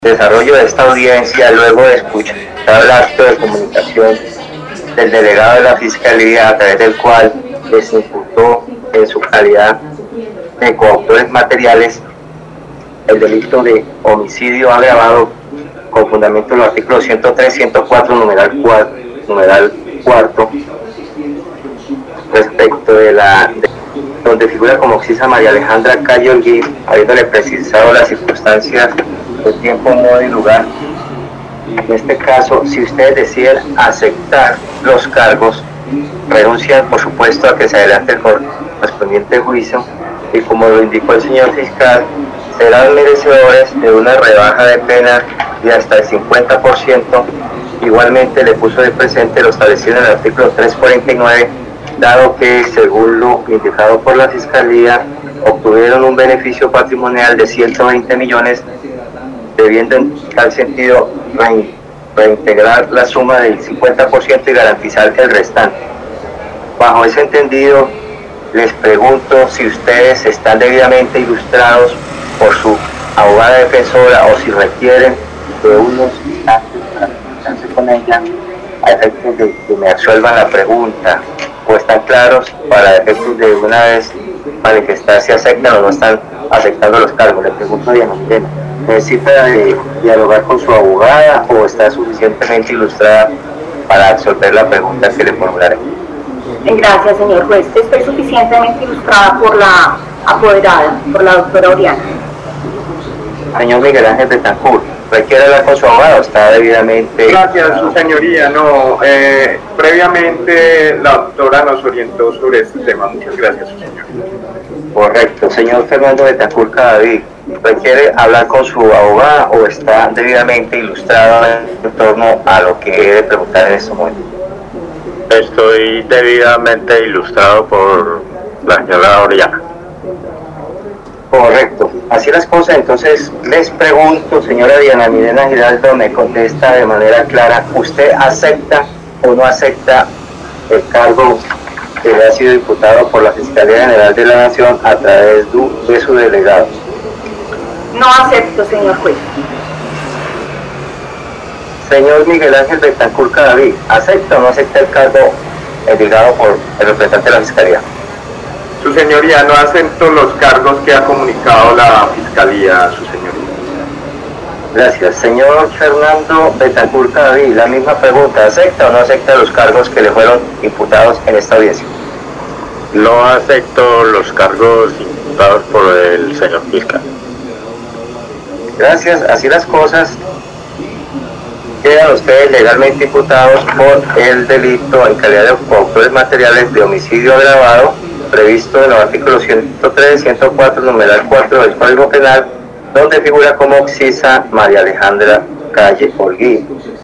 Desarrollo de esta audiencia, luego de escuchar el acto de comunicación del delegado de la Fiscalía, a través del cual les imputó en su calidad de coautores materiales el delito de homicidio agravado con fundamento en los artículos 103, 104, numeral cuarto, respecto de donde figura como oxisa María Alejandra Calle Holguín, habiéndole precisado las circunstancias de tiempo, modo y lugar. En este caso, si ustedes deciden aceptar los cargos, renuncian por supuesto a que se adelante el correspondiente juicio, y como lo indicó el señor fiscal, serán merecedores de una rebaja de pena de hasta el 50%. Igualmente le puso de presente lo establecido en el artículo 349, dado que, según lo indicado por la Fiscalía, obtuvieron un beneficio patrimonial de 120 millones, debiendo en tal sentido reintegrar la suma del 50% y garantizar el restante. Bajo ese entendido, les pregunto si ustedes están debidamente ilustrados por su abogada defensora o si requieren de unos instantes para comunicarse con ella a efectos de que me resuelvan la pregunta, o están claros para efectos de una vez manifestar si aceptan o no están aceptando los cargos. Le pregunto a Diana Milena, ¿necesita dialogar con su abogada o está suficientemente ilustrada para resolver la pregunta que le formularé? Gracias, señor juez. Estoy suficientemente ilustrada por la apoderada, por la doctora Oriana. Señor Miguel Ángel Betancourt, ¿requiere hablar con su abogado o está debidamente...? Gracias, su señoría. No, previamente la doctora nos orientó sobre este tema. Muchas gracias, su señoría. Correcto. Señor Fernando Betancourt Cadavid, ¿requiere hablar con su abogada o está debidamente ilustrado en torno a lo que he de preguntar en este momento? Estoy debidamente ilustrado por la señora Oriana. Correcto. Así las cosas, entonces les pregunto, señora Diana Milena Giraldo, me contesta de manera clara, ¿usted acepta o no acepta el cargo que le ha sido imputado por la Fiscalía General de la Nación a través de su delegado? No acepto, señor juez. Señor Miguel Ángel Betancourt Cadavid, ¿acepta o no acepta el cargo delegado por el representante de la Fiscalía? Su señoría, no acepto los cargos que ha comunicado la Fiscalía, su señoría. Gracias. Señor Fernando Betancourt Cadavid, la misma pregunta, ¿acepta o no acepta los cargos que le fueron imputados en esta audiencia? No acepto los cargos imputados por el señor fiscal. Gracias. Así las cosas, quedan ustedes legalmente imputados por el delito en calidad de coautores materiales de homicidio agravado previsto en los artículos 103, 104, numeral 4 del Código Penal, donde figura como oxisa María Alejandra Calle Holguín.